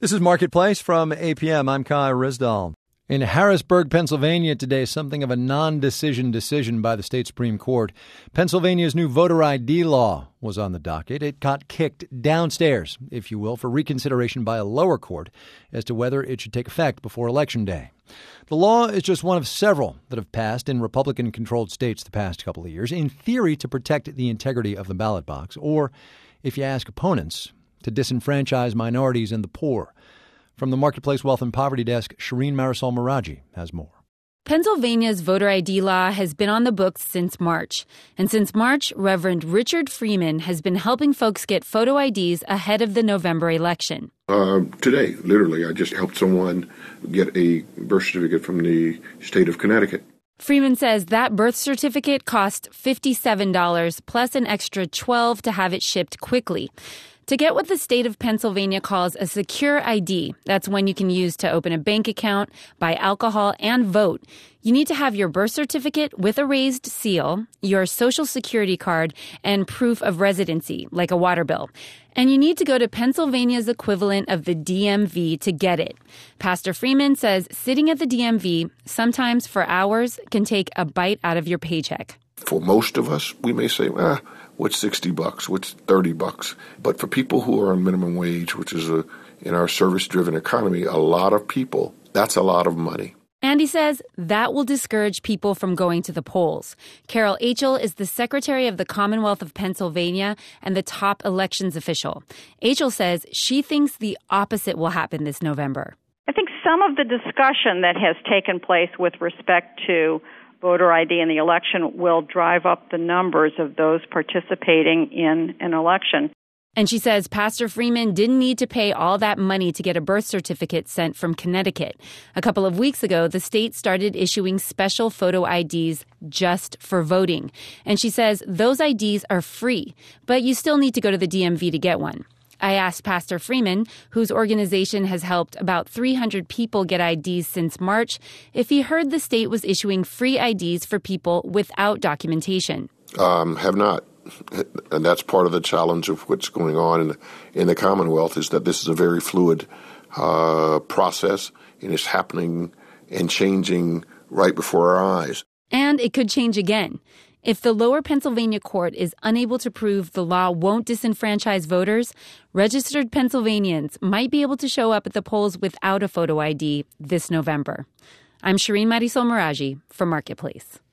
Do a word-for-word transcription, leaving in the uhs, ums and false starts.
This is Marketplace from A P M. I'm Kai Risdall. In Harrisburg, Pennsylvania today, something of a non-decision decision by the state Supreme Court. Pennsylvania's new voter I D law was on the docket. It got kicked downstairs, if you will, for reconsideration by a lower court as to whether it should take effect before Election Day. The law is just one of several that have passed in Republican-controlled states the past couple of years, in theory to protect the integrity of the ballot box, or, if you ask opponents, to disenfranchise minorities and the poor. From the Marketplace Wealth and Poverty Desk, Shireen Marisol Meraji has more. Pennsylvania's voter I D law has been on the books since March. And since March, Reverend Richard Freeman has been helping folks get photo I Ds ahead of the November election. Uh, today, literally, I just helped someone get a birth certificate from the state of Connecticut. Freeman says that birth certificate cost fifty-seven dollars plus an extra twelve dollars to have it shipped quickly. To get what the state of Pennsylvania calls a secure I D, that's one you can use to open a bank account, buy alcohol, and vote, you need to have your birth certificate with a raised seal, your social security card, and proof of residency, like a water bill. And you need to go to Pennsylvania's equivalent of the D M V to get it. Pastor Freeman says sitting at the D M V, sometimes for hours, can take a bite out of your paycheck. For most of us, we may say, ah, what's sixty bucks? What's thirty bucks? But for people who are on minimum wage, which is a, in our service-driven economy, a lot of people, that's a lot of money. And he says that will discourage people from going to the polls. Carol Achel is the Secretary of the Commonwealth of Pennsylvania and the top elections official. Achel says she thinks the opposite will happen this November. I think some of the discussion that has taken place with respect to voter I D in the election will drive up the numbers of those participating in an election. And she says Pastor Freeman didn't need to pay all that money to get a birth certificate sent from Connecticut. A couple of weeks ago, the state started issuing special photo I Ds just for voting. And she says those I Ds are free, but you still need to go to the D M V to get one. I asked Pastor Freeman, whose organization has helped about three hundred people get I Ds since March, if he heard the state was issuing free I Ds for people without documentation. Um, have not. And that's part of the challenge of what's going on in the, in the Commonwealth is that this is a very fluid uh, process, and it's happening and changing right before our eyes. And it could change again. If the lower Pennsylvania court is unable to prove the law won't disenfranchise voters, registered Pennsylvanians might be able to show up at the polls without a photo I D this November. I'm Shireen Marisol Meraji for Marketplace.